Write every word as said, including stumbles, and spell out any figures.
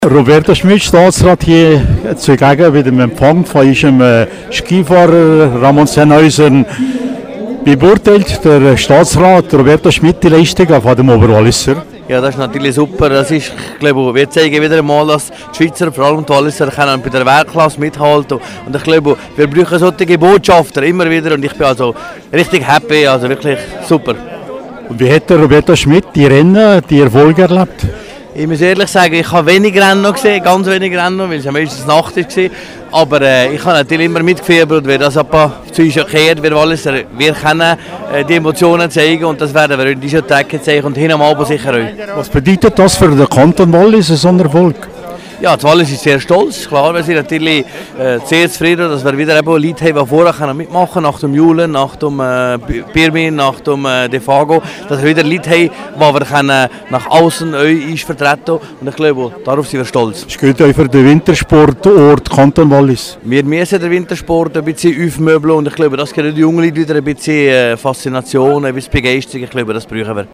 Roberto Schmidt, Staatsrat, hier zugegen bei dem Empfang von unserem äh, Skifahrer Ramon Sennhäuser. Wie beurteilt der Staatsrat Roberto Schmidt die Leistungen von dem Oberwalliser? Ja, das ist natürlich super. Das ist, ich glaube, wir zeigen wieder einmal, dass die Schweizer, vor allem die Walliser, können bei der Weltklasse mithalten. Und ich glaube, wir brauchen solche Botschafter immer wieder. Und ich bin also richtig happy, also wirklich super. Und wie hat der Roberto Schmidt die Rennen, die Erfolge erlebt? Ich muss ehrlich sagen, ich habe wenig Rennen noch gesehen, ganz wenig Rennen noch, weil es ja meistens Nacht war. Aber äh, ich habe natürlich immer mitgefiebert und wenn das ein paar zu uns erklärt, wir Walliser, wir können äh, die Emotionen zeigen und das werden wir in dieser Tage zeigen und hin am Abend sicher auch. Was bedeutet das für den Kanton Wallis, so ein Erfolg? Ja, die Wallis ist sehr stolz. Klar, wir sind natürlich äh, sehr zufrieden, dass wir wieder eben Leute haben, die vorher mitmachen können, nach dem Julen, nach dem äh, Pirmin, nach dem äh, Defago, dass wir wieder Leute haben, die wir können nach außen uns vertreten können. Und ich glaube, darauf sind wir stolz. Es geht auch für den Wintersportort Kanton Wallis. Wir müssen den Wintersport ein bisschen aufmöbeln und ich glaube, das gibt die jungen Leute wieder ein bisschen äh, Faszination, ein bisschen Begeisterung. Ich glaube, das brauchen wir.